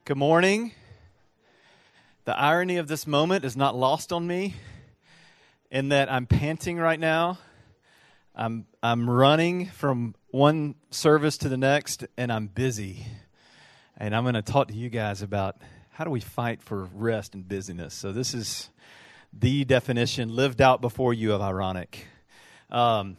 Good morning. The irony of this moment is not lost on me in that I'm panting right now. I'm running from one service to the next, and I'm busy. And I'm going to talk to you guys about how do we fight for rest and busyness. So this is the definition lived out before you of ironic. I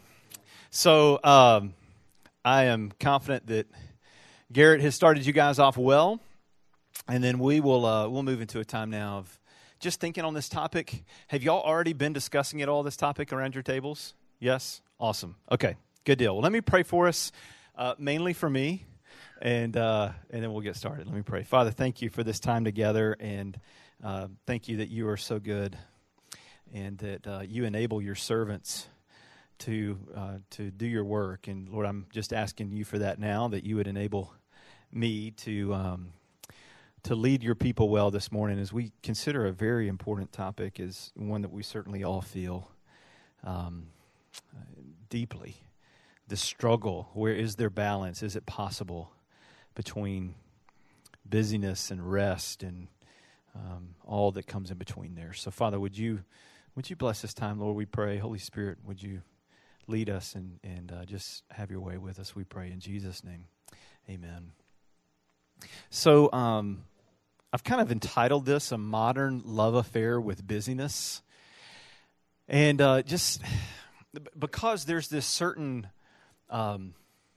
am confident that Garrett has started you guys off well. And then we'll move into a time now of just thinking on this topic. Have y'all already been discussing it all, this topic, around your tables? Yes? Awesome. Okay, good deal. Well, let me pray for us, mainly for me, and then we'll get started. Let me pray. Father, thank you for this time together, and thank you that you are so good and that you enable your servants to do your work. And, Lord, I'm just asking you for that now, that you would enable me to lead your people well this morning as we consider a very important topic, is one that we certainly all feel deeply. The struggle, where is there balance? Is it possible between busyness and rest and all that comes in between there? So, Father, would you bless this time, Lord, we pray. Holy Spirit, would you lead us and just have your way with us, we pray in Jesus' name. Amen. So, I've kind of entitled this A Modern Love Affair with Busyness. And just because there's this certain, and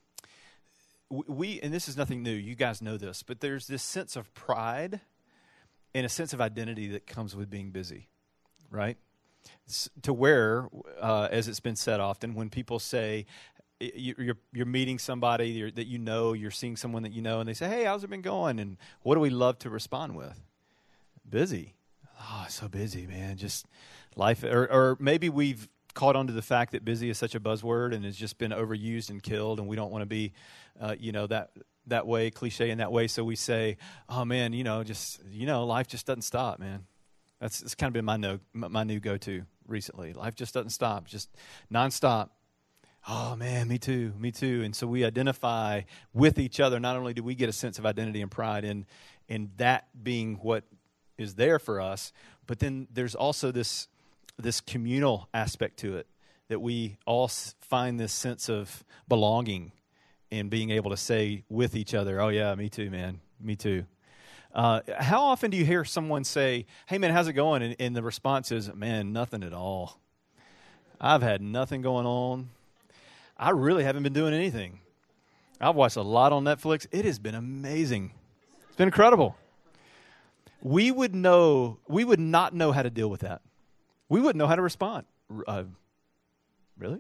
this is nothing new, you guys know this, but there's this sense of pride and a sense of identity that comes with being busy, right? To where, as it's been said often, when people say, you're meeting somebody that you know, you're seeing someone that you know, and they say, hey, how's it been going? And what do we love to respond with? Busy. Oh, so busy, man. Just life. Or maybe we've caught on to the fact that busy is such a buzzword and has just been overused and killed, and we don't want to be, that way, cliche in that way. So we say, oh, man, life just doesn't stop, man. It's kind of been my new go-to recently. Life just doesn't stop, just nonstop. Oh, man, me too. And so we identify with each other. Not only do we get a sense of identity and pride in that being what is there for us, but then there's also this communal aspect to it, that we all find this sense of belonging in being able to say with each other, oh, yeah, me too, man, me too. How often do you hear someone say, hey, man, how's it going? And the response is, man, nothing at all. I've had nothing going on. I really haven't been doing anything. I've watched a lot on Netflix. It has been amazing. It's been incredible. We would not know how to deal with that. We wouldn't know how to respond. Really?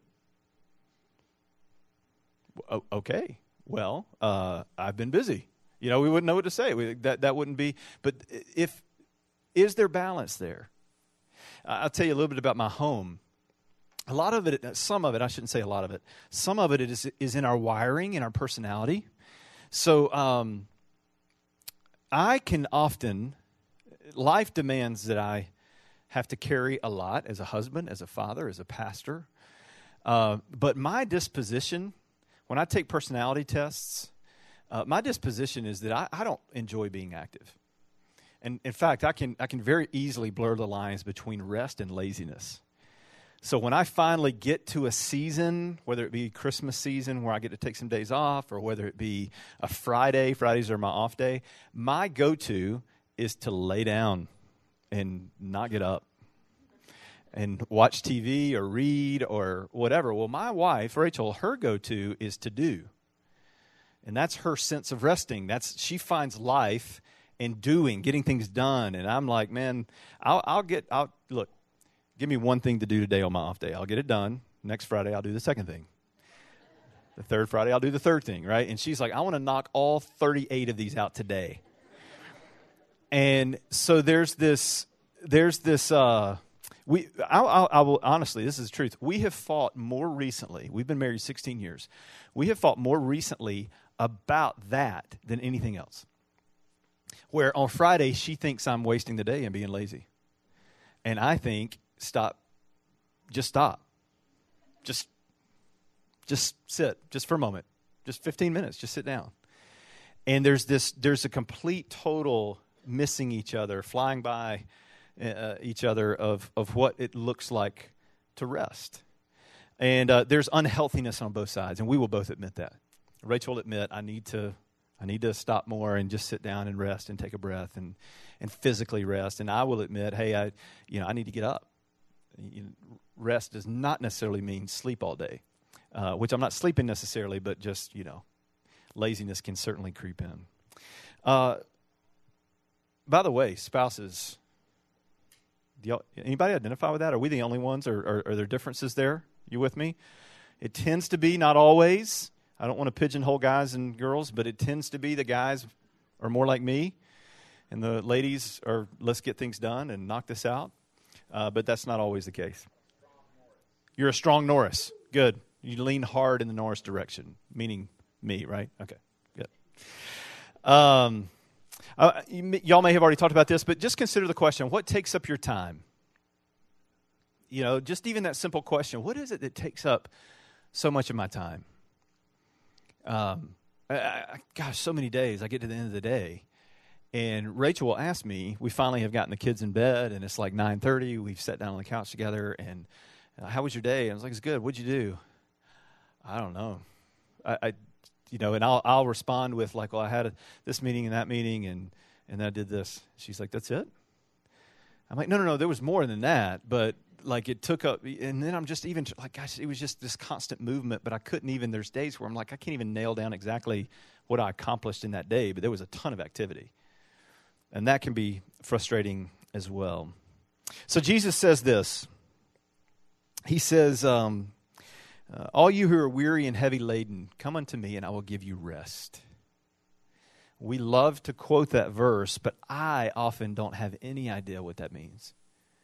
Okay. Well, I've been busy. We wouldn't know what to say. That wouldn't be. But is there balance there? I'll tell you a little bit about my home. A lot of it, some of it, I shouldn't say a lot of it. Some of it is in our wiring, in our personality. So I can often, life demands that I have to carry a lot as a husband, as a father, as a pastor. But my disposition, when I take personality tests, my disposition is that I don't enjoy being active. And in fact, I can very easily blur the lines between rest and laziness. So when I finally get to a season, whether it be Christmas season where I get to take some days off, or whether it be a Fridays are my off day, my go-to is to lay down and not get up and watch TV or read or whatever. Well, my wife, Rachel, her go-to is to do. And that's her sense of resting. She finds life in doing, getting things done. And I'm like, man, look. Give me one thing to do today on my off day. I'll get it done. Next Friday, I'll do the second thing. The third Friday, I'll do the third thing, right? And she's like, I want to knock all 38 of these out today. And so there's this. I will honestly, this is the truth. We have fought more recently. We've been married 16 years. We have fought more recently about that than anything else. Where on Friday, she thinks I'm wasting the day and being lazy. And I think, stop. Just sit, just for a moment, just 15 minutes, just sit down. And there's a complete total missing each other, flying by each other of what it looks like to rest. And there's unhealthiness on both sides, and we will both admit that. Rachel will admit, I need to stop more and just sit down and rest and take a breath and physically rest. And I will admit, hey, I need to get up. Rest does not necessarily mean sleep all day, which I'm not sleeping necessarily, but just, laziness can certainly creep in. By the way, spouses, anybody identify with that? Are we the only ones, or are there differences there? You with me? It tends to be, not always. I don't want to pigeonhole guys and girls, but it tends to be the guys are more like me, and the ladies are, let's get things done and knock this out. But that's not always the case. You're a strong Norris. Good. You lean hard in the Norris direction, meaning me, right? Okay, good. Y'all may have already talked about this, but just consider the question, what takes up your time? Just even that simple question, what is it that takes up so much of my time? Gosh, so many days. I get to the end of the day, and Rachel will ask me, we finally have gotten the kids in bed, and it's like 9:30. We've sat down on the couch together, and how was your day? And I was like, it's good. What'd you do? I don't know. And I'll respond with like, well, I had this meeting and that meeting, and then I did this. She's like, that's it? I'm like, no, there was more than that, but like it took up, and then I'm just even like, gosh, it was just this constant movement, but I couldn't even, there's days where I'm like, I can't even nail down exactly what I accomplished in that day, but there was a ton of activity. And that can be frustrating as well. So Jesus says this. He says, all you who are weary and heavy laden, come unto me and I will give you rest. We love to quote that verse, but I often don't have any idea what that means.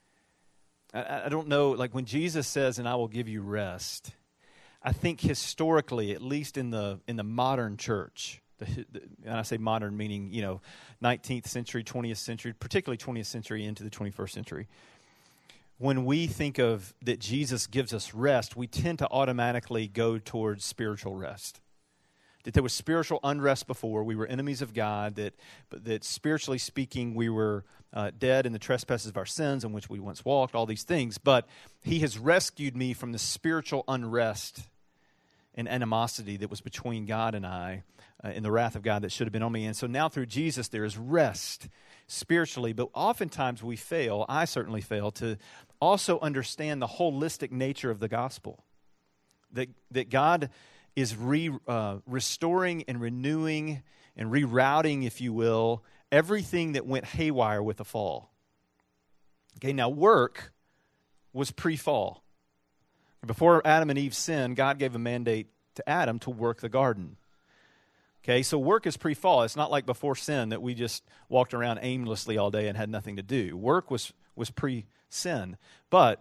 I don't know, like when Jesus says, and I will give you rest, I think historically, at least in the modern church, and I say modern meaning, 19th century, 20th century, particularly 20th century into the 21st century, when we think of that Jesus gives us rest, we tend to automatically go towards spiritual rest. That there was spiritual unrest before. We were enemies of God, that spiritually speaking, we were dead in the trespasses of our sins in which we once walked, all these things. But he has rescued me from the spiritual unrest and animosity that was between God and I, in the wrath of God that should have been on me. And so now through Jesus, there is rest spiritually. But oftentimes we fail, I certainly fail, to also understand the holistic nature of the gospel. That God is restoring and renewing and rerouting, if you will, everything that went haywire with the fall. Okay, now work was pre-fall. Before Adam and Eve sinned, God gave a mandate to Adam to work the garden. Okay, so work is pre-fall. It's not like before sin that we just walked around aimlessly all day and had nothing to do. Work was pre-sin. But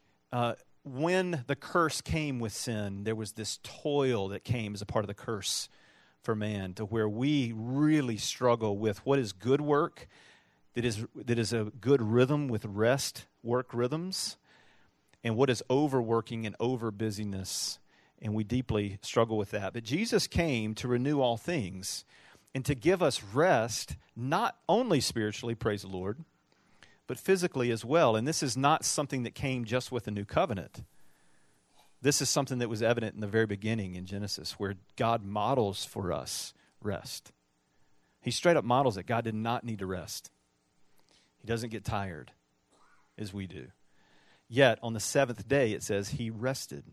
when the curse came with sin, there was this toil that came as a part of the curse for man, to where we really struggle with what is good work, that is a good rhythm with rest, work rhythms, and what is overworking and over busyness, and we deeply struggle with that. But Jesus came to renew all things and to give us rest, not only spiritually, praise the Lord, but physically as well. And this is not something that came just with the new covenant. This is something that was evident in the very beginning in Genesis, where God models for us rest. He straight up models it. God did not need to rest. He doesn't get tired as we do. Yet on the seventh day, it says he rested.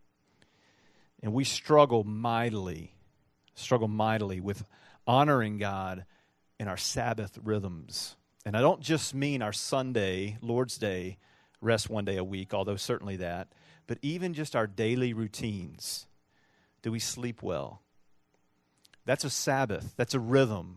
And we struggle mightily with honoring God in our Sabbath rhythms. And I don't just mean our Sunday, Lord's Day, rest one day a week, although certainly that, but even just our daily routines. Do we sleep well? That's a Sabbath. That's a rhythm.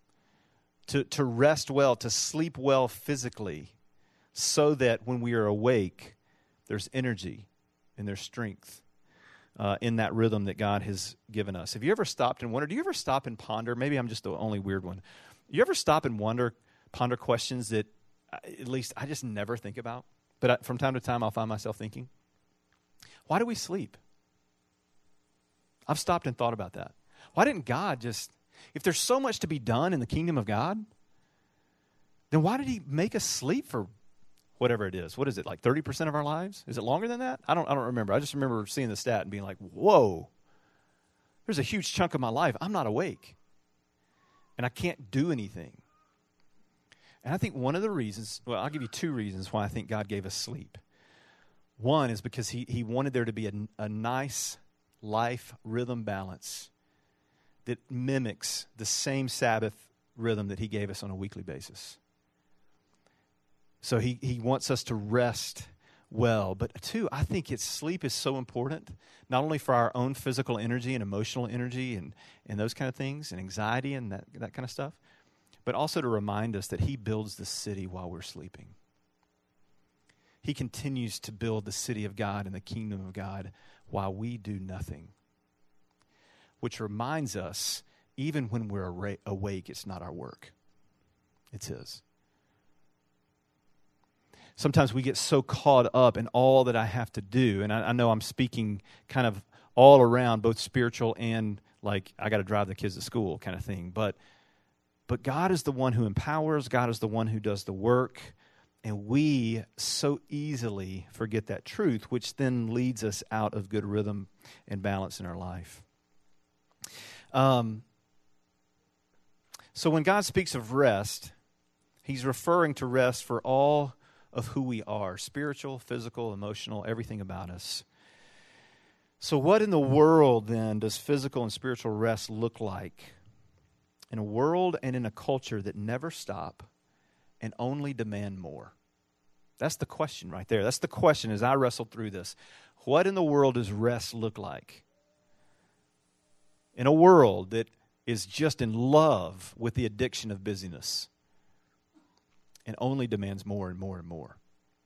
To rest well, to sleep well physically, so that when we are awake, there's energy and there's strength in that rhythm that God has given us. Have you ever stopped and wondered? Do you ever stop and ponder? Maybe I'm just the only weird one. You ever stop and ponder questions that at least I just never think about? But from time to time, I'll find myself thinking, why do we sleep? I've stopped and thought about that. Why didn't God just, If there's so much to be done in the kingdom of God, then why did he make us sleep for whatever it is? What is it, like 30% of our lives? Is it longer than that? I don't remember. I just remember seeing the stat and being like, whoa, there's a huge chunk of my life I'm not awake. And I can't do anything. And I think one of the reasons, well, I'll give you two reasons why I think God gave us sleep. One is because he wanted there to be a nice life rhythm balance that mimics the same Sabbath rhythm that he gave us on a weekly basis. So he wants us to rest well. But two, I think sleep is so important, not only for our own physical energy and emotional energy and those kind of things, and anxiety and that kind of stuff, but also to remind us that he builds the city while we're sleeping. He continues to build the city of God and the kingdom of God while we do nothing. Which reminds us, even when we're awake, it's not our work. It's his. Sometimes we get so caught up in all that I have to do, and I know I'm speaking kind of all around, both spiritual and like I got to drive the kids to school kind of thing. But God is the one who empowers. God is the one who does the work. And we so easily forget that truth, which then leads us out of good rhythm and balance in our life. So when God speaks of rest, he's referring to rest for all of who we are, spiritual, physical, emotional, everything about us. So what in the world then does physical and spiritual rest look like? In a world and in a culture that never stop and only demand more. That's the question right there. That's the question as I wrestled through this. What in the world does rest look like? In a world that is just in love with the addiction of busyness and only demands more and more and more.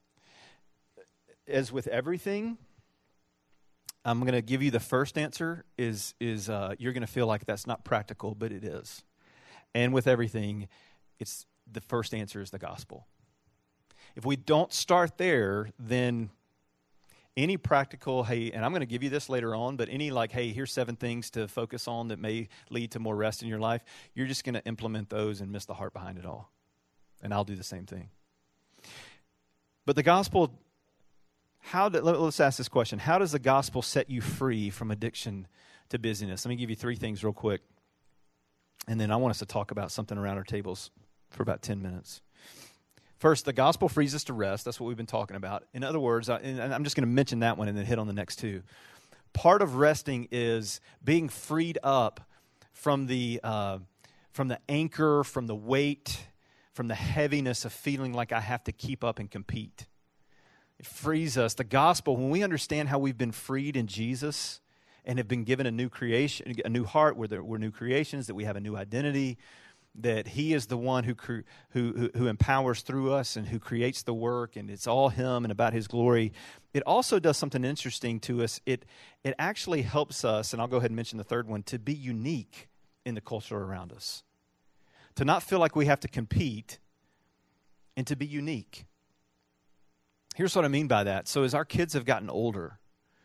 As with everything, I'm going to give you the first answer is you're going to feel like that's not practical, but it is. And with everything, it's the first answer is the gospel. If we don't start there, then any practical, hey, and I'm going to give you this later on, but any like, hey, here's 7 things to focus on that may lead to more rest in your life, you're just going to implement those and miss the heart behind it all. And I'll do the same thing. But the gospel, let's ask this question. How does the gospel set you free from addiction to busyness? Let me give you 3 things real quick. And then I want us to talk about something around our tables for about 10 minutes. First, the gospel frees us to rest. That's what we've been talking about. In other words, and I'm just going to mention that one and then hit on the next 2. Part of resting is being freed up from the anchor, from the weight, from the heaviness of feeling like I have to keep up and compete. It frees us. The gospel, when we understand how we've been freed in Jesus and have been given a new creation, a new heart, where we're new creations, that we have a new identity, that he is the one who empowers through us and who creates the work, and it's all him and about his glory. It also does something interesting to us. It actually helps us, and I'll go ahead and mention the third one, to be unique in the culture around us. To not feel like we have to compete and to be unique. Here's what I mean by that. So as our kids have gotten older,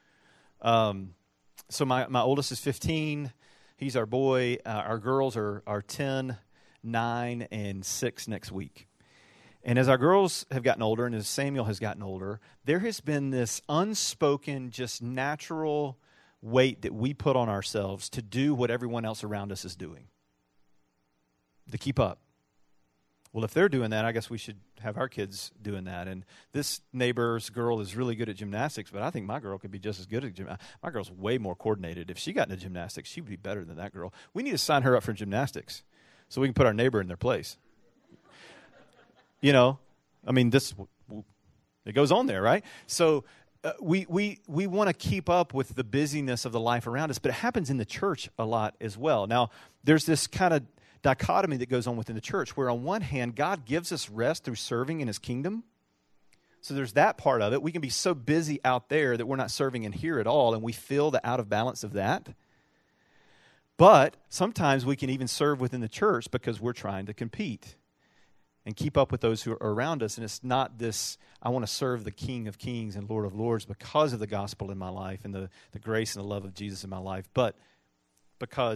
so my oldest is 15. He's our boy. Our girls are 10, 9, and 6 next week. And as our girls have gotten older and as Samuel has gotten older, there has been this unspoken, just natural weight that we put on ourselves to do what everyone else around us is doing, to keep up. Well, if they're doing that, I guess we should have our kids doing that. And this neighbor's girl is really good at gymnastics, but I think my girl could be just as good at gymnastics. My girl's way more coordinated. If she got into gymnastics, she would be better than that girl. We need to sign her up for gymnastics so we can put our neighbor in their place. You know, I mean, it goes on there, right? So we want to keep up with the busyness of the life around us, but it happens in the church a lot as well. Now, there's this kind of dichotomy that goes on within the church where on one hand, God gives us rest through serving in his kingdom. So there's that part of it. We can be so busy out there that we're not serving in here at all, and we feel the out of balance of that. But sometimes we can even serve within the church because we're trying to compete and keep up with those who are around us. And it's not this, I want to serve the King of Kings and Lord of Lords because of the gospel in my life and the grace and the love of Jesus in my life, but because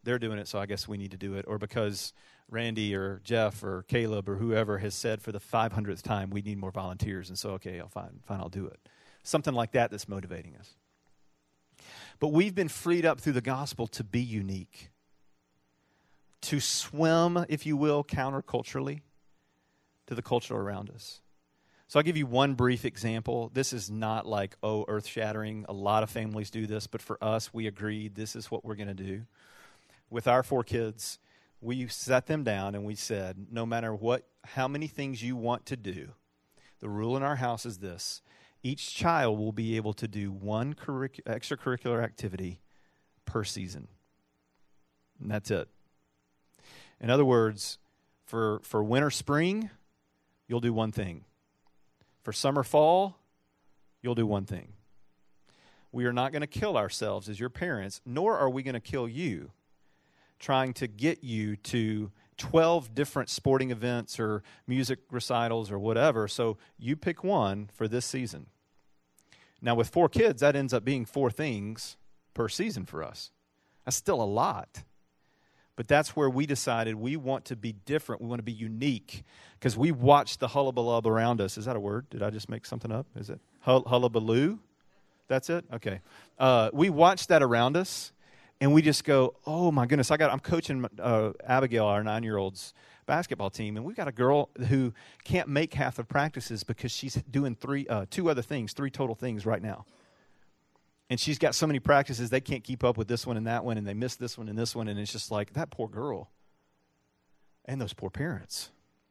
they're doing it, so I guess we need to do it, or because Randy or Jeff or Caleb or whoever has said for the 500th time we need more volunteers, and so, okay, fine, I'll do it. Something like that that's motivating us. But we've been freed up through the gospel to be unique, to swim, if you will, counterculturally to the culture around us. So I'll give you one brief example. This is not like, earth-shattering. A lot of families do this, but for us, we agreed this is what we're going to do. With our 4 kids, we sat them down and we said, no matter how many things you want to do, the rule in our house is this: each child will be able to do one extracurricular activity per season. And that's it. In other words, for winter, spring, you'll do one thing. For summer, fall, you'll do one thing. We are not going to kill ourselves as your parents, nor are we going to kill you trying to get you to 12 different sporting events or music recitals or whatever, so you pick one for this season. Now, with 4 kids, that ends up being 4 things per season for us. That's still a lot. But that's where we decided we want to be different. We want to be unique because we watched the hullabaloo around us. Is that a word? Did I just make something up? Is it hullabaloo? That's it? Okay. We watched that around us, and we just go, oh, my goodness. I'm coaching Abigail, our 9-year-old's basketball team, and we've got a girl who can't make half the practices because she's doing 3 total things right now. And she's got so many practices, they can't keep up with this one and that one, and they miss this one and this one, and it's just like, that poor girl and those poor parents.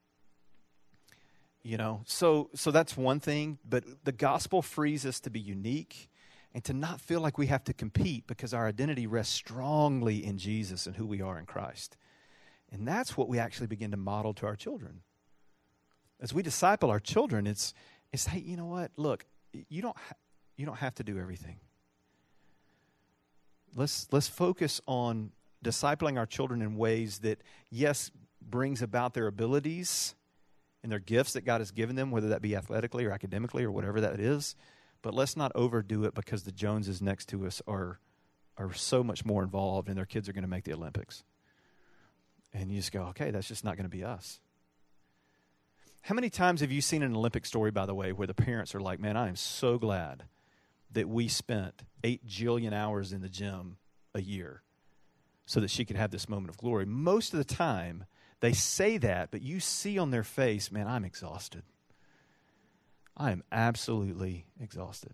You know, so that's one thing, but the gospel frees us to be unique and to not feel like we have to compete because our identity rests strongly in Jesus and who we are in Christ. And that's what we actually begin to model to our children. As we disciple our children, it's hey, you know what? Look, you don't have to do everything. Let's focus on discipling our children in ways that, yes, brings about their abilities and their gifts that God has given them, whether that be athletically or academically or whatever that is. But let's not overdo it because the Joneses next to us are so much more involved and their kids are going to make the Olympics. And you just go, okay, that's just not going to be us. How many times have you seen an Olympic story, by the way, where the parents are like, man, I am so glad that we spent 8 jillion hours in the gym a year so that she could have this moment of glory. Most of the time, they say that, but you see on their face, man, I'm exhausted. I am absolutely exhausted.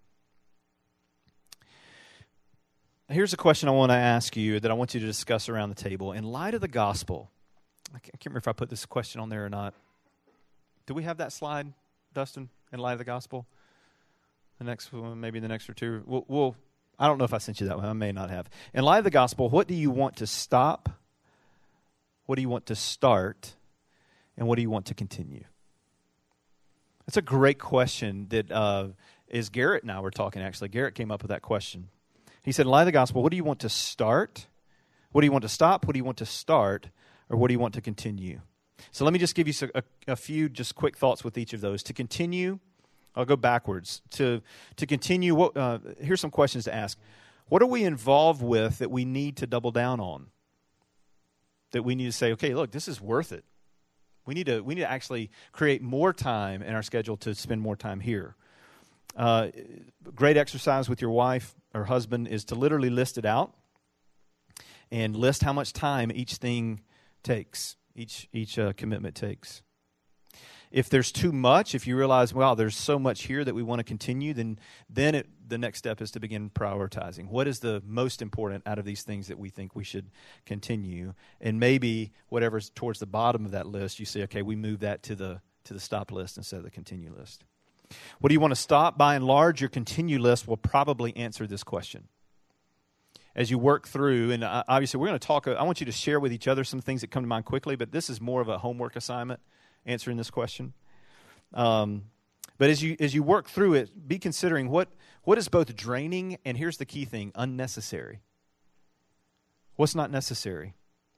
Here's a question I want to ask you that I want you to discuss around the table. In light of the gospel, I can't remember if I put this question on there or not. Do we have that slide, Dustin, in light of the gospel? The next one, maybe the next or two. We'll I don't know if I sent you that one. I may not have. In light of the gospel, what do you want to stop? What do you want to start? And what do you want to continue? That's a great question that is Garrett and I were talking, actually. Garrett came up with that question. He said, in light of the gospel, what do you want to start? What do you want to stop? What do you want to start? Or what do you want to continue? So let me just give you a few just quick thoughts with each of those. To continue, I'll go backwards. To continue, here's some questions to ask. What are we involved with that we need to double down on? That we need to say, okay, look, this is worth it. We need to actually create more time in our schedule to spend more time here. Great exercise with your wife or husband is to literally list it out and list how much time each thing takes, each commitment takes. If there's too much, if you realize, wow, there's so much here that we want to continue, then the next step is to begin prioritizing. What is the most important out of these things that we think we should continue? And maybe whatever's towards the bottom of that list, you say, okay, we move that to the stop list instead of the continue list. What do you want to stop? By and large, your continue list will probably answer this question. As you work through, and obviously we're going to talk, I want you to share with each other some things that come to mind quickly, but this is more of a homework assignment, answering this question. But as you work through it, be considering what is both draining and, here's the key thing, unnecessary. What's not necessary?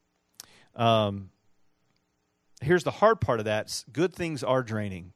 Here's the hard part of that. Good things are draining.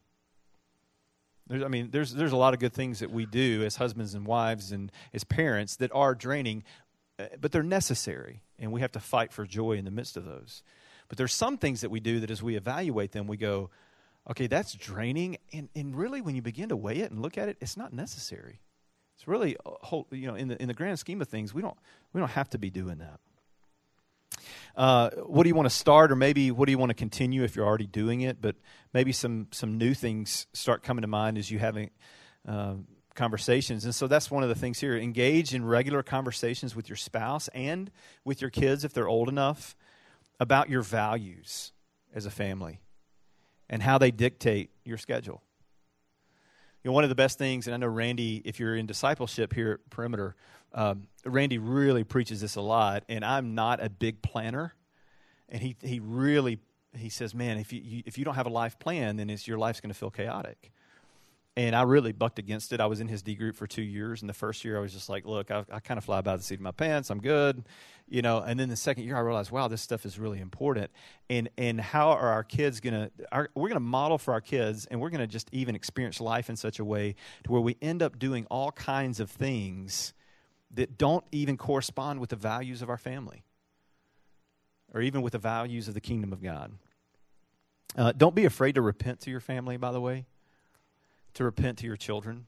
There's a lot of good things that we do as husbands and wives and as parents that are draining. but they're necessary, and we have to fight for joy in the midst of those. But there's some things that we do that as we evaluate them, we go, okay, that's draining, and really when you begin to weigh it and look at it, it's not necessary. It's really, in the grand scheme of things, we don't have to be doing that. What do you want to start, or maybe what do you want to continue if you're already doing it? But maybe some new things start coming to mind as you having conversations. And so that's one of the things here. Engage in regular conversations with your spouse and with your kids if they're old enough about your values as a family and how they dictate your schedule. One of the best things, and I know Randy, if you're in discipleship here at Perimeter, Randy really preaches this a lot, and I'm not a big planner. And he says, man, if you don't have a life plan, then your life's going to feel chaotic. And I really bucked against it. I was in his D group for 2 years, and the first year I was just like, look, I kind of fly by the seat of my pants. I'm good, And then the second year I realized, wow, this stuff is really important. And how are our kids going to? We're going to model for our kids, and we're going to just even experience life in such a way to where we end up doing all kinds of things that don't even correspond with the values of our family, or even with the values of the kingdom of God. Don't be afraid to repent to your family, by the way. To repent to your children,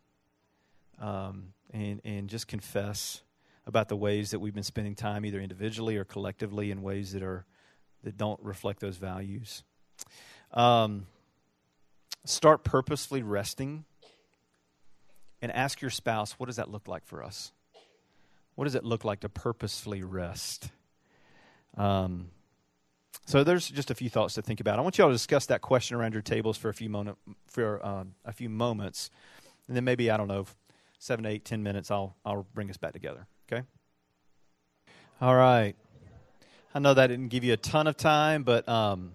and just confess about the ways that we've been spending time either individually or collectively in ways that don't reflect those values. Start purposefully resting, and ask your spouse, what does that look like for us? What does it look like to purposefully rest? So there's just a few thoughts to think about. I want you all to discuss that question around your tables for a few moments, and then maybe 7, 8, 10 minutes. I'll bring us back together. Okay. All right. I know that didn't give you a ton of time, but I'm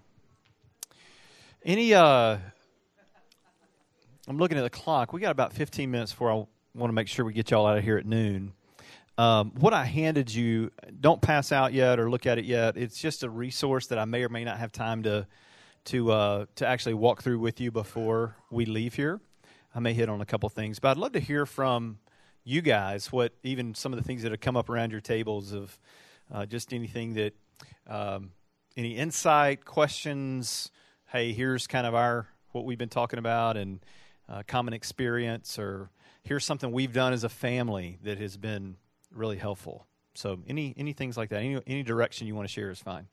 looking at the clock. We got about 15 minutes before I want to make sure we get y'all out of here at noon. What I handed you, don't pass out yet or look at it yet. It's just a resource that I may or may not have time to actually walk through with you before we leave here. I may hit on a couple things, but I'd love to hear from you guys what even some of the things that have come up around your tables of just anything that, any insight, questions. Hey, here's kind of what we've been talking about, and common experience, or here's something we've done as a family that has been really helpful. So any things like that, any direction you want to share is fine.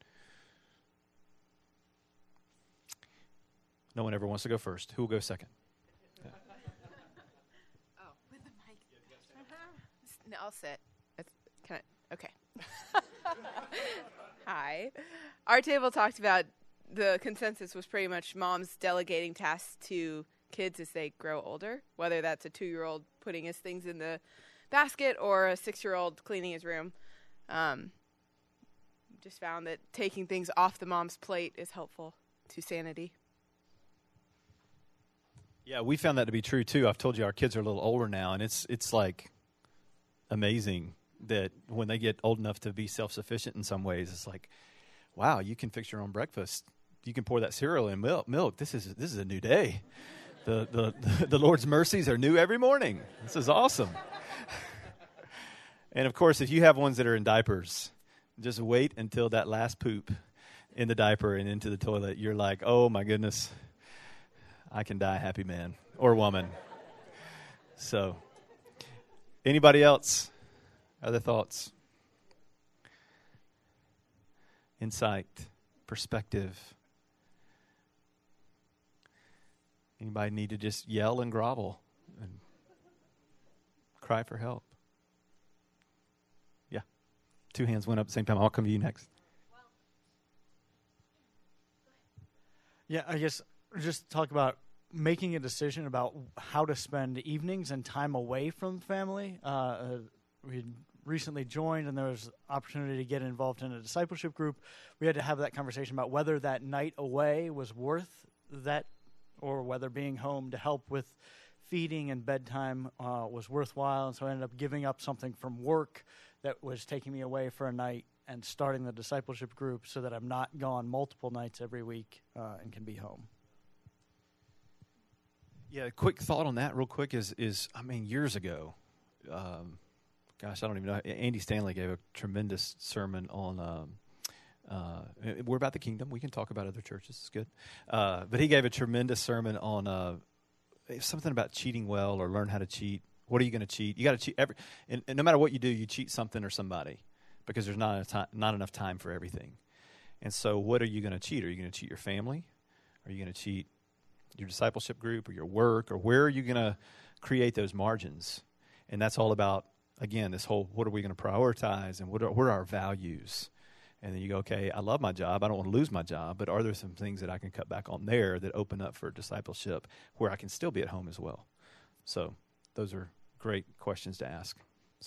No one ever wants to go first. Who will go second? Yeah. Oh, with the mic. No, I'll sit. Okay. Hi. Our table talked about the consensus was pretty much moms delegating tasks to kids as they grow older, whether that's a 2-year-old putting his things in the basket or a 6-year-old cleaning his room. Just found that taking things off the mom's plate is helpful to sanity. Yeah, we found that to be true too. I've told you our kids are a little older now, and it's like amazing that when they get old enough to be self-sufficient in some ways, it's like, wow, you can fix your own breakfast. You can pour that cereal in milk. This is a new day. The Lord's mercies are new every morning. This is awesome. And, of course, if you have ones that are in diapers, just wait until that last poop in the diaper and into the toilet. You're like, oh, my goodness, I can die a happy man or woman. So, anybody else? Other thoughts? Insight, perspective. Anybody need to just yell and grovel and cry for help? Yeah. 2 hands went up at the same time. I'll come to you next. Yeah, I guess just talk about making a decision about how to spend evenings and time away from family. We recently joined, and there was opportunity to get involved in a discipleship group. We had to have that conversation about whether that night away was worth that, or whether being home to help with feeding and bedtime was worthwhile. And so I ended up giving up something from work that was taking me away for a night and starting the discipleship group so that I'm not gone multiple nights every week and can be home. Yeah, a quick thought on that real quick is years ago, gosh, I don't even know. Andy Stanley gave a tremendous sermon on. We're about the kingdom. We can talk about other churches. It's good. But he gave a tremendous sermon on something about cheating well or learn how to cheat. What are you going to cheat? You got to cheat and no matter what you do, you cheat something or somebody because there's not enough time for everything. And so what are you going to cheat? Are you going to cheat your family? Are you going to cheat your discipleship group or your work? Or where are you going to create those margins? And that's all about, again, this whole what are we going to prioritize and what are our values? And then you go, okay, I love my job. I don't want to lose my job. But are there some things that I can cut back on there that open up for discipleship where I can still be at home as well? So those are great questions to ask.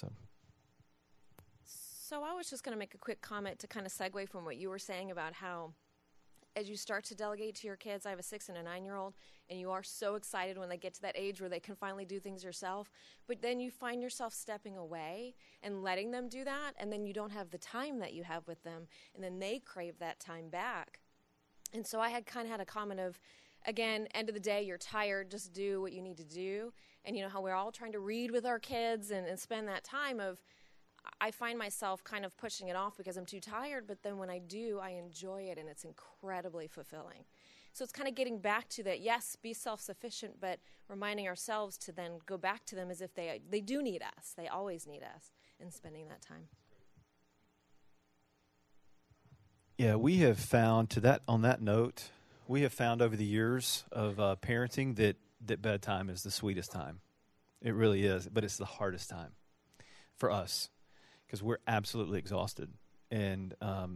So I was just going to make a quick comment to kind of segue from what you were saying about how as you start to delegate to your kids, I have a 6 and a 9-year-old, and you are so excited when they get to that age where they can finally do things yourself, but then you find yourself stepping away and letting them do that, and then you don't have the time that you have with them, and then they crave that time back. And so I had a comment of, again, end of the day, you're tired, just do what you need to do. And you know how we're all trying to read with our kids and spend that time of, I find myself kind of pushing it off because I'm too tired, but then when I do, I enjoy it, and it's incredibly fulfilling. So it's kind of getting back to that, yes, be self-sufficient, but reminding ourselves to then go back to them as if they do need us. They always need us, and spending that time. Yeah, we have found on that note, we have found over the years of parenting that bedtime is the sweetest time. It really is, but it's the hardest time for us because we're absolutely exhausted. And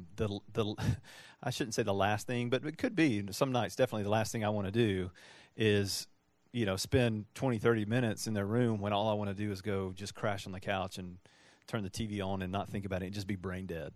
I shouldn't say the last thing, but it could be some nights. Definitely, the last thing I want to do is, spend 20, 30 minutes in their room when all I want to do is go just crash on the couch and turn the TV on and not think about it and just be brain dead.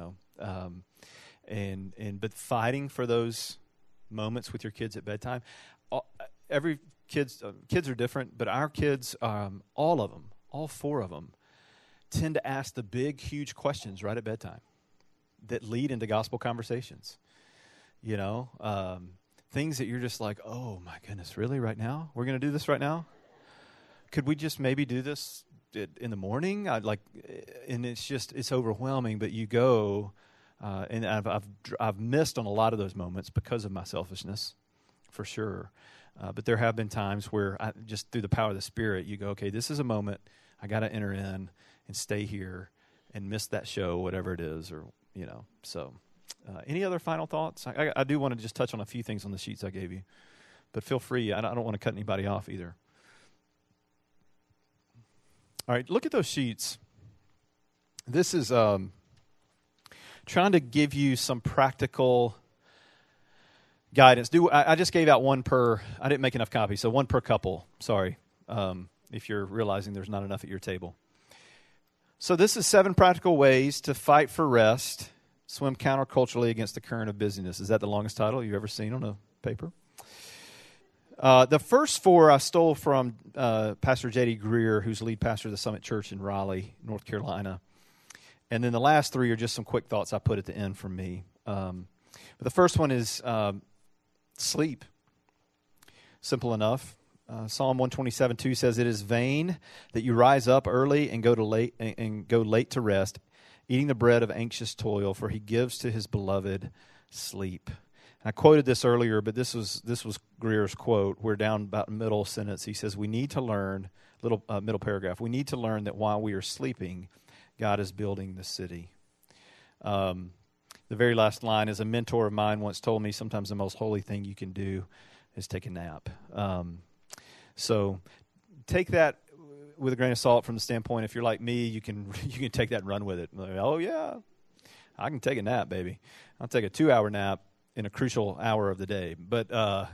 But fighting for those moments with your kids at bedtime. Every kids are different, but our kids, all of them, all 4 of them, tend to ask the big, huge questions right at bedtime that lead into gospel conversations. Things that you're just like, oh my goodness, really? Right now? We're going to do this right now? Could we just maybe do this in the morning? And it's overwhelming. But you go, and I've missed on a lot of those moments because of my selfishness, for sure. But there have been times where just through the power of the Spirit, you go, okay, this is a moment I got to enter in and stay here and miss that show, whatever it is, or So, any other final thoughts? I do want to just touch on a few things on the sheets I gave you, but feel free. I don't want to cut anybody off either. All right, look at those sheets. This is trying to give you some practical guidance. I just gave out one per. I didn't make enough copies, so one per couple. Sorry, if you're realizing there's not enough at your table. So this is 7 practical ways to fight for rest, swim counterculturally against the current of busyness. Is that the longest title you've ever seen on a paper? The first 4 I stole from Pastor J.D. Greer, who's lead pastor of the Summit Church in Raleigh, North Carolina. And then the last 3 are just some quick thoughts I put at the end from me. But the first one is sleep. Simple enough. Psalm 127:2 says, "It is vain that you rise up early and go late to rest, eating the bread of anxious toil, for he gives to his beloved sleep." And I quoted this earlier, but this was Greer's quote. We're down about middle sentence. He says, "We need to learn," middle paragraph. "We need to learn that while we are sleeping, God is building the city." The very last line is, a mentor of mine once told me, sometimes the most holy thing you can do is take a nap. So take that with a grain of salt from the standpoint, if you're like me, you can take that and run with it. Like, oh, yeah, I can take a nap, baby. I'll take a 2-hour nap in a crucial hour of the day. But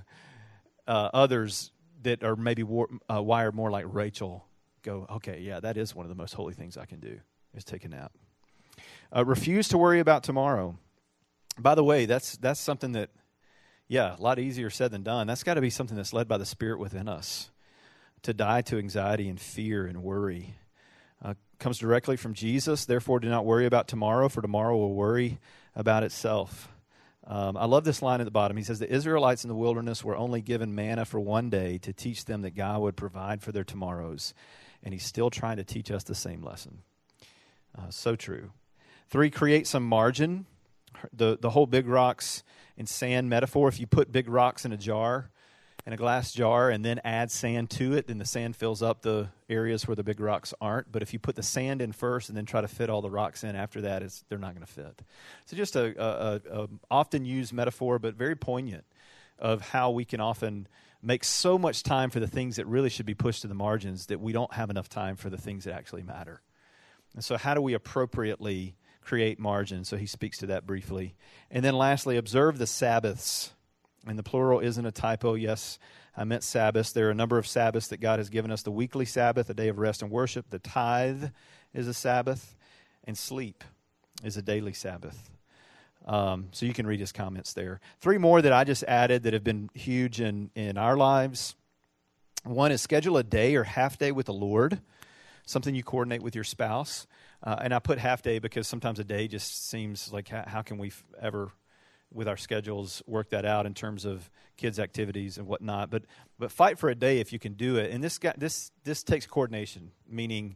others that are maybe wired more like Rachel go, okay, yeah, that is one of the most holy things I can do, is take a nap. Refuse to worry about tomorrow. By the way, that's something that, a lot easier said than done. That's got to be something that's led by the Spirit within us. To die to anxiety and fear and worry. Comes directly from Jesus. Therefore, do not worry about tomorrow, for tomorrow will worry about itself. I love this line at the bottom. He says, the Israelites in the wilderness were only given manna for one day to teach them that God would provide for their tomorrows. and he's still trying to teach us the same lesson. So true. 3, create some margin. The whole big rocks and sand metaphor, if you put big rocks in a glass jar, and then add sand to it, then the sand fills up the areas where the big rocks aren't. But if you put the sand in first and then try to fit all the rocks in after that, they're not going to fit. So just a often used metaphor, but very poignant, of how we can often make so much time for the things that really should be pushed to the margins that we don't have enough time for the things that actually matter. And so how do we appropriately create margin? So he speaks to that briefly. And then lastly, observe the Sabbaths. And the plural isn't a typo. Yes, I meant Sabbaths. There are a number of Sabbaths that God has given us. The weekly Sabbath, a day of rest and worship. The tithe is a Sabbath. And sleep is a daily Sabbath. So you can read his comments there. 3 more that I just added that have been huge in our lives. 1 is schedule a day or half day with the Lord, something you coordinate with your spouse. And I put half day because sometimes a day just seems like how can we ever, with our schedules, work that out in terms of kids' activities and whatnot. But fight for a day if you can do it. And this takes coordination, meaning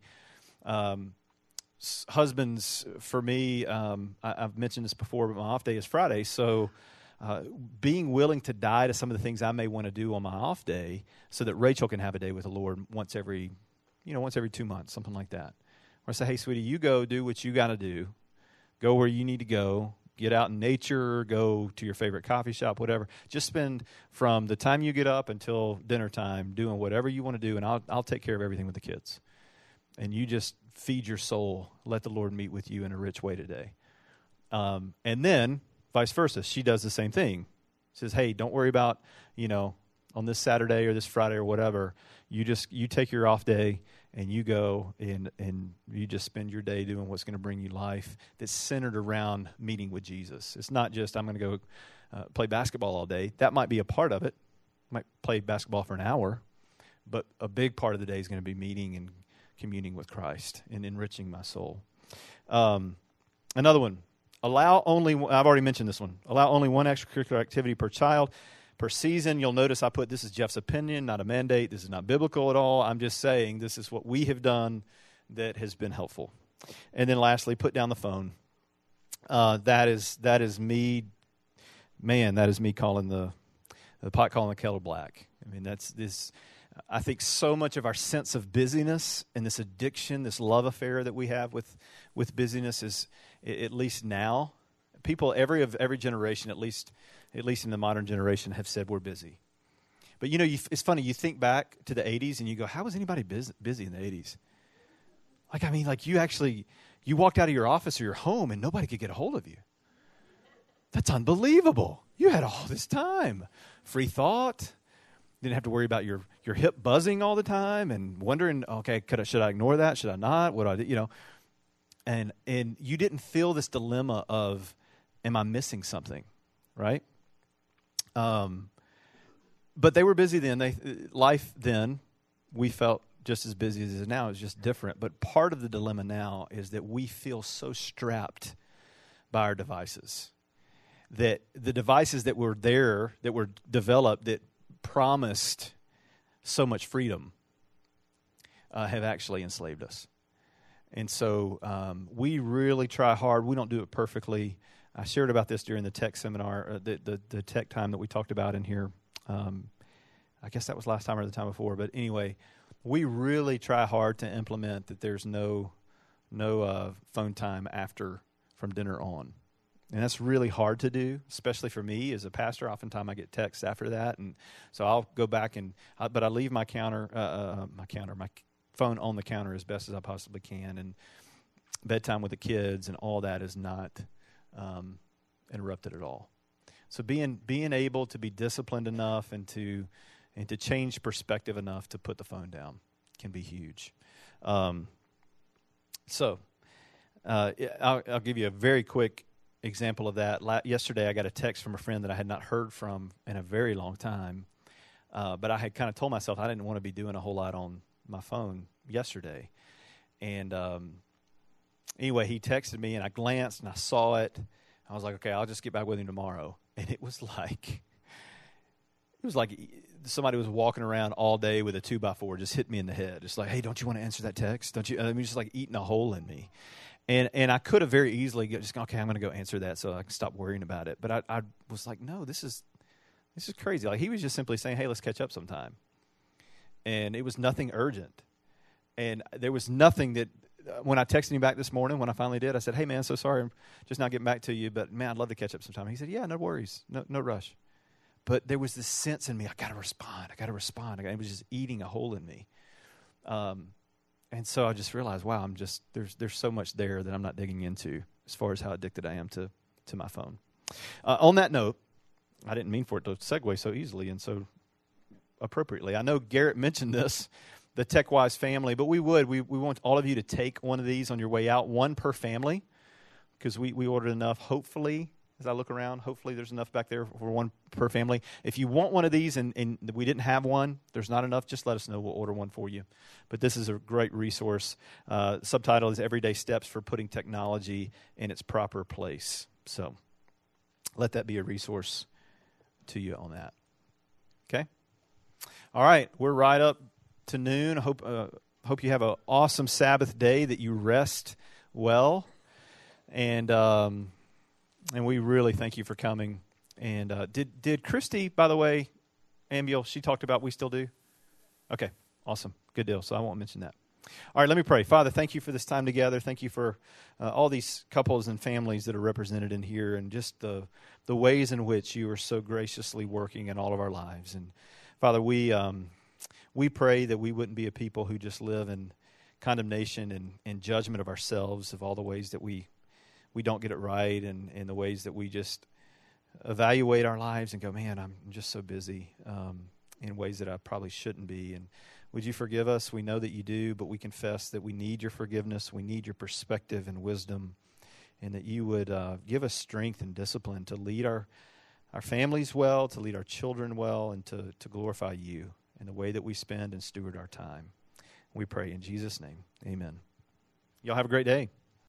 husbands, for me, I've mentioned this before, but my off day is Friday. So being willing to die to some of the things I may want to do on my off day so that Rachel can have a day with the Lord once every 2 months, something like that. Or I say, hey, sweetie, you go do what you got to do. Go where you need to go. Get out in nature. Go to your favorite coffee shop, whatever. Just spend from the time you get up until dinner time doing whatever you want to do, and I'll take care of everything with the kids. And you just feed your soul. Let the Lord meet with you in a rich way today. And then, vice versa, she does the same thing. Says, hey, don't worry about, on this Saturday or this Friday or whatever. You take your off day and you go and you just spend your day doing what's going to bring you life that's centered around meeting with Jesus. It's not just I'm going to go play basketball all day. That might be a part of it. Might play basketball for an hour, but a big part of the day is going to be meeting and communing with Christ and enriching my soul. Another one, I've already mentioned this one, allow only one extracurricular activity per child per season. You'll notice I put this is Jeff's opinion, not a mandate. This is not biblical at all. I'm just saying this is what we have done that has been helpful. And then lastly, put down the phone. That is me. Man, that is me calling the pot calling the kettle black. I mean, that's this. I think so much of our sense of busyness and this addiction, this love affair that we have with busyness is, at least now, people every generation, at least in the modern generation, have said we're busy. But it's funny. You think back to the '80s and you go, "How was anybody busy in the '80s?" You walked out of your office or your home and nobody could get a hold of you. That's unbelievable. You had all this time, free thought. Didn't have to worry about your hip buzzing all the time and wondering, okay, should I ignore that? Should I not? What do I do? And you didn't feel this dilemma of, am I missing something, right? But they were busy then. Life then, we felt just as busy as it is now. It's just different. But part of the dilemma now is that we feel so strapped by our devices that the devices that were there, that were developed, that promised so much freedom, have actually enslaved us. And so we really try hard. We don't do it perfectly. I shared about this during the tech seminar, the tech time that we talked about in here. I guess that was last time or the time before. But anyway, we really try hard to implement that there's no phone time from dinner on. And that's really hard to do, especially for me as a pastor. Oftentimes I get texts after that. And so I'll go back but I leave my phone on the counter as best as I possibly can. And bedtime with the kids and all that is not interrupted at all. So being able to be disciplined enough and to change perspective enough to put the phone down can be huge. I'll give you a very quick example of that. Yesterday I got a text from a friend that I had not heard from in a very long time, but I had kind of told myself I didn't want to be doing a whole lot on my phone yesterday. And anyway, he texted me and I glanced and I saw it. I was like, okay, I'll just get back with him tomorrow. And it was like somebody was walking around all day with a 2x4, just hit me in the head. It's like, hey, don't you want to answer that text? Don't you? I mean, just like eating a hole in me. And I could have very easily just gone, okay, I'm going to go answer that so I can stop worrying about it. But I was like, no, this is crazy. Like, he was just simply saying, hey, let's catch up sometime. And it was nothing urgent. And there was nothing that, when I texted him back this morning, when I finally did, I said, hey, man, so sorry, I'm just not getting back to you. But, man, I'd love to catch up sometime. He said, yeah, no worries, no rush. But there was this sense in me, I got to respond. It was just eating a hole in me. And so I just realized, wow, there's so much there that I'm not digging into as far as how addicted I am to my phone. On that note, I didn't mean for it to segue so easily and so appropriately. I know Garrett mentioned this, the TechWise family, but we want all of you to take one of these on your way out, one per family, because we ordered enough, hopefully. As I look around, hopefully there's enough back there for one per family. If you want one of these and we didn't have one, there's not enough, just let us know. We'll order one for you. But this is a great resource. Subtitle is Everyday Steps for Putting Technology in Its Proper Place. So let that be a resource to you on that. Okay? All right, we're right up to noon. Hope you have an awesome Sabbath day, that you rest well. And we really thank you for coming. And did Christy, by the way, Ambiel, she talked about we still do? Okay, awesome. Good deal. So I won't mention that. All right, let me pray. Father, thank you for this time together. Thank you for all these couples and families that are represented in here, and just the ways in which you are so graciously working in all of our lives. And Father, we pray that we wouldn't be a people who just live in condemnation and judgment of ourselves, of all the ways that we don't get it right, and the ways that we just evaluate our lives and go, man, I'm just so busy in ways that I probably shouldn't be. And would you forgive us? We know that you do, but we confess that we need your forgiveness. We need your perspective and wisdom, and that you would give us strength and discipline to lead our families well, to lead our children well, and to glorify you in the way that we spend and steward our time. We pray in Jesus' name. Amen. Y'all have a great day.